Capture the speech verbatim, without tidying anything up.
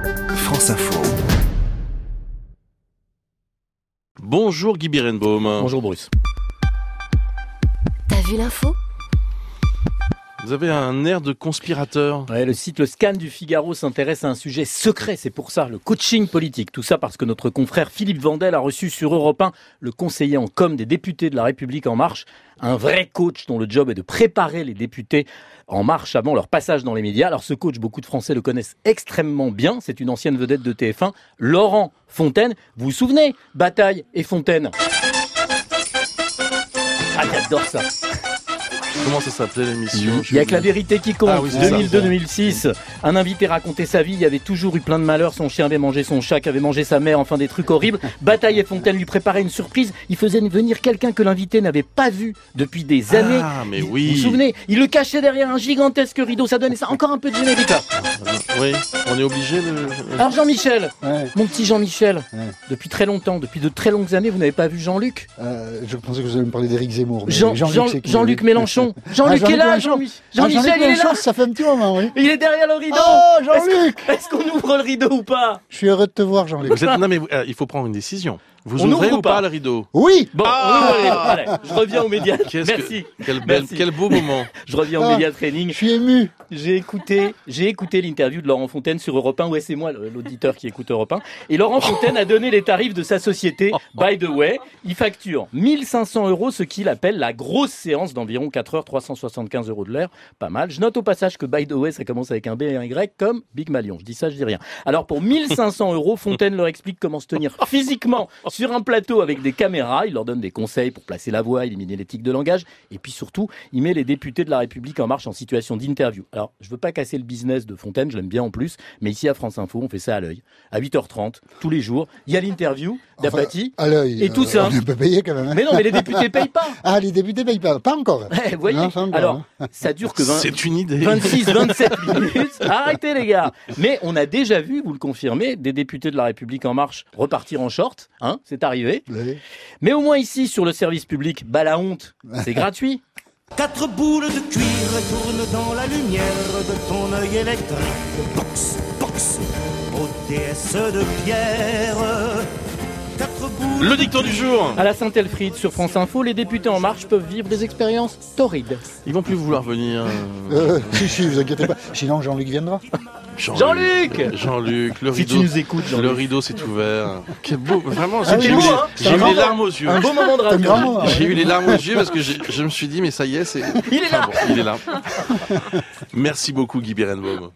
France Info. Bonjour Guy Birenbaum. Bonjour Bruce. T'as vu l'info ? Vous avez un air de conspirateur. Ouais, le site Le Scan du Figaro s'intéresse à un sujet secret, c'est pour ça, le coaching politique. Tout ça parce que notre confrère Philippe Vandel a reçu sur Europe un le conseiller en com des députés de La République En Marche, un vrai coach dont le job est de préparer les députés En Marche avant leur passage dans les médias. Alors ce coach, beaucoup de Français le connaissent extrêmement bien, c'est une ancienne vedette de T F un, Laurent Fontaine. Vous vous souvenez ? Bataille et Fontaine. Ah, j'adore ça. Comment ça s'appelait l'émission ? Il y a que la vérité qui compte. Ah oui, deux mille deux deux mille six. Un invité racontait sa vie. Il y avait toujours eu plein de malheurs. Son chien avait mangé son chat, qui avait mangé sa mère. Enfin, des trucs horribles. Bataille et Fontaine lui préparaient une surprise. Il faisait venir quelqu'un que l'invité n'avait pas vu depuis des années. Ah, mais oui. Vous vous souvenez ? Il le cachait derrière un gigantesque rideau. Ça donnait ça encore un peu de générique là. Oui, on est obligé de... Alors Jean-Michel, Ouais. mon petit Jean-Michel, Ouais. depuis très longtemps, depuis de très longues années, vous n'avez pas vu Jean-Luc ? Euh, je pensais que vous alliez me parler d'Éric Zemmour. mais Jean, Jean-Luc, Jean- c'est qui, Jean-Luc lui Mélenchon. Ah, Jean-Luc est Jean-Luc là, Mélenchon. Jean-Mi- Ah, Jean-Michel, Jean-Luc il est là. Mélenchon, ça fait un petit moment, oui. Il est derrière le rideau. Oh, Jean-Luc. Est-ce qu'on ouvre le rideau ou pas ? Je suis heureux de te voir, Jean-Luc. Vous êtes... Non mais euh, il faut prendre une décision. Vous On ouvrez ouvre ou ou pas pas le rideau ? Oui. Bon, Ah on ouvre les- allez, je reviens aux médias. Qu'est-ce Merci. que... Quel, bel... Merci. Quel beau moment. Je reviens au Ah. média training. Je suis ému. J'ai écouté, j'ai écouté l'interview de Laurent Fontaine sur Europe un. Ouais, c'est moi l'auditeur qui écoute Europe un. Et Laurent Fontaine a donné les tarifs de sa société. By the way, il facture mille cinq cents euros, ce qu'il appelle la grosse séance d'environ quatre heures, trois cent soixante-quinze euros de l'heure. Pas mal. Je note au passage que by the way, ça commence avec un B et un Y comme Big Malion. Je dis ça, je dis rien. Alors pour mille cinq cents euros, Fontaine leur explique comment se tenir physiquement sur un plateau avec des caméras. Il leur donne des conseils pour placer la voix, éliminer les tics de langage. Et puis surtout, il met les députés de La République En Marche en situation d'interview. Alors, je veux pas casser le business de Fontaine, je l'aime bien en plus, mais ici à France Info, on fait ça à l'œil. À huit heures trente, tous les jours, il y a l'interview d'Apathy. À l'œil. Et tout ça. On est un peu payé quand même. hein. Mais non, mais les députés payent pas. Ah, les députés payent pas. Pas encore. Eh, vous voyez. Non, pas encore, Alors, hein. ça dure que vingt, C'est une idée. vingt-six, vingt-sept minutes. Arrêtez les gars. Mais on a déjà vu, vous le confirmez, des députés de La République En Marche repartir en short. Hein, c'est arrivé. Oui. Mais au moins ici, sur le service public, bah la honte, c'est gratuit. Quatre boules de cuir tournent dans la lumière de ton œil électrique. Box, box, au T S de pierre. Quatre boules. Le dicton du jour. À la Saint-Elfriede, sur France Info, les députés En Marche peuvent vivre des expériences torrides. Ils vont plus vouloir venir. Euh, si, si, vous inquiétez pas. Sinon, Jean-Luc viendra. Jean-Luc Jean-Luc, le Si tu rideau. nous écoutes, Le Jean-Luc. rideau s'est ouvert. Quel beau, vraiment, Ah j'ai oui, eu, oui, les- hein. j'ai C'est eu un les grand- larmes aux yeux. Un beau moment de C'est un radio. grand mot, hein. J'ai eu les larmes aux yeux parce que j'ai- je me suis dit, mais ça y est, c'est. Il est là. Enfin bon, il est là. Merci beaucoup, Guy Birenbaum.